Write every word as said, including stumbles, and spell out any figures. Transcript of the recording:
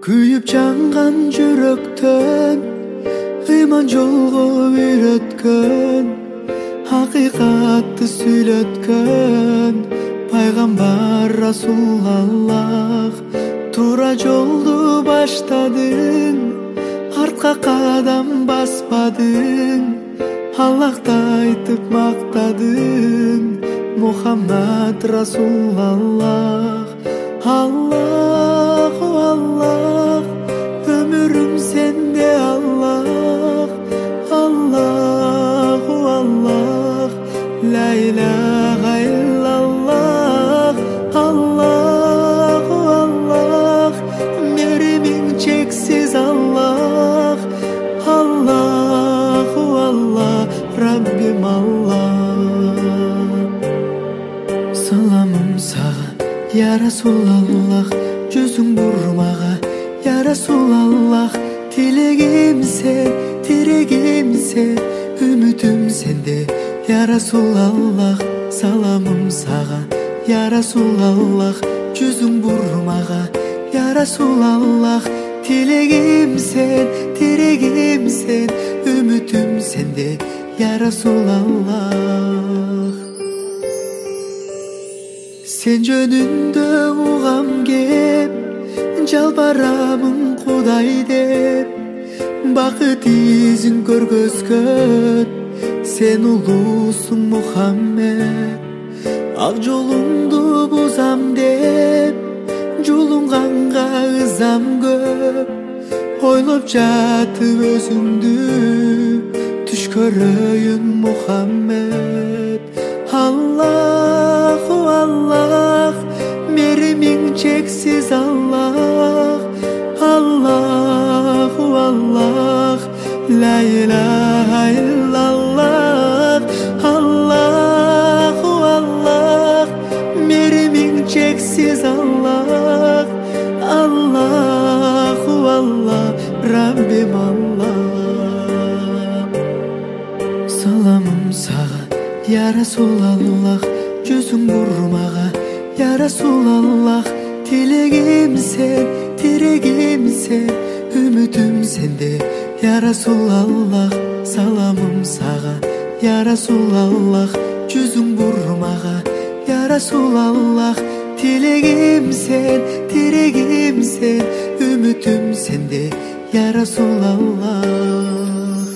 Kүйüp жаңган жүрөктөн ыйман жолго үйрөткөн, акыйкатты сүйлөткөн пайгамбар Расулаллах. Туура жолду баштадың, артка кадам баспадың, Аллахты айтып мактадың, Мухаммад Расулаллах. Аллаху Аллах, өмүрүм сенде Аллах. Аллаху Аллах, ла илаха иллаллах. Аллаху Аллах, меримиң чексиз Аллах. Аллаху Аллах, Раббим Аллах. Саламым сага, я Расулаллах, жүзүң бурмага, я Расулаллах. Тилегим сен, тирегим сен, үмүтүм сенде, я Расулаллах. Саламым сага, я Расулаллах, жүзүң бурмага, я Расулаллах. Тилегим сен, тирегим сен, үмүтүм сенде, я Расулаллах. Сен жөнүндө угам кеп, жалбарамын Кудай деп. Бакыт изин көргөзгөн, сен улуусуң Мухаммед. Ак жолуңду бузам деп, жулунганга ызам көп. Ойлоп жатып өзүңдү, түш көрөйүн Мухаммед. Аллаху Аллах, меримиң чексиз Аллах. Аллаху Аллах, ла илаха иллаллах. Аллаху Аллах, меримиң чексиз Аллах. Аллаху Аллах, Раббим Аллах. Саламым сага, я Расулаллах, жүзүң бурмага, я Расулаллах. Тилегим сен, тирегим сен, үмүтүм сенде, я Расулаллах. Саламым сага, я Расулаллах, жүзүң бурмага, я Расулаллах. Тилегим сен, тирегим сен, үмүтүм сенде, я Расулаллах.